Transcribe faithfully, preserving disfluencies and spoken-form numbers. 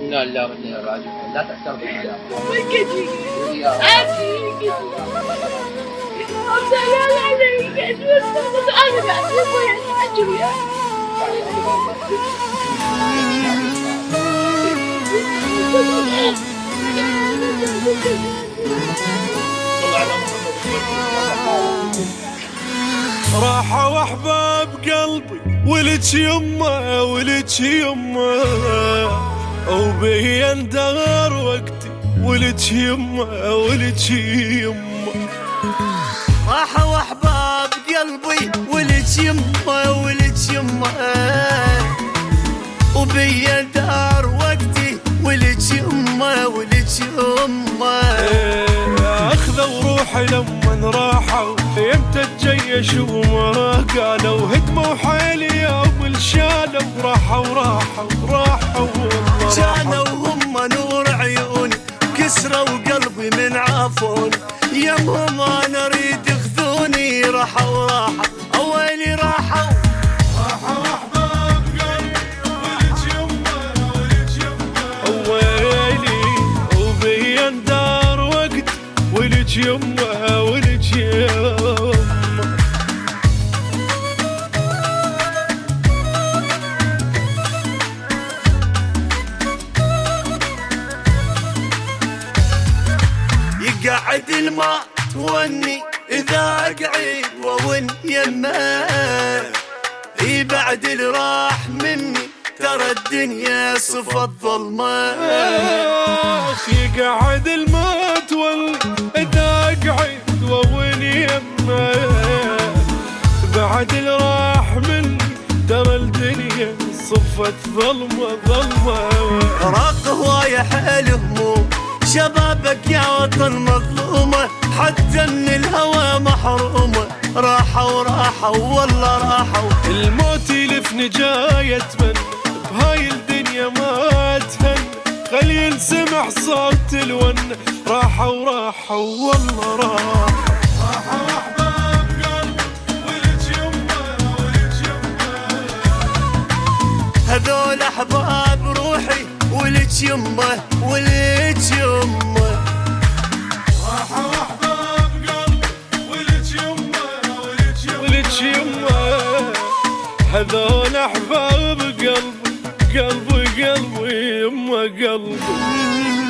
إنا لله وإنا إليه راجعون. لا تأثر بالله. راحوا احباب قلبي ولك يمه ولك يمه، وبي اندار وقتي ولك يمه ولك يمه. راحوا احباب قلبي ولك يمه ولك يمه، وبي اندار وقتي ولك يمه ولك يمه. اخذوا روحي لمن راحوا يمتى تجيشوا وما قالوا، هدموا حيلي يوم الشالوا، راحوا راحوا راحوا والله كانوا هم نور عيوني، كسروا قلبي من عافوني، يمهم انا اريد ياخذوني. راحوا راحوا اويلي راحوا راحوا احباب قلبي ولك يمه ولك يمه، ويلي وبي اندار وقت ولك يمه ولك يمه. يقعد الماء توني اذا اقعد واون يمه، بعد اللي راح مني ترى الدنيا صفت ظلمه. يقعد الماء تولي اذا اقعد واون يمه، بعد اللي راح مني ترى الدنيا صفت ظلمه ظلمه. راق هوايه حيل هموم شبابك يا وطن مظلومه، حتى من الهوى محرومه. راحوا راحوا والله راحوا، الموت يلف نجاية من بهاي الدنيا ما تهن، خلي ينسمع صوت الون. راحوا راحوا والله راحوا راحوا احباب قلبي ولك يمه ولك يمه. هذول احباب روحي ولك يمه ولك يمه. راحوا احباب قلبي ولك يمه ولك يمه ولك يمه. هذول احباب قلبي قلبي قلبي يمه قلبي.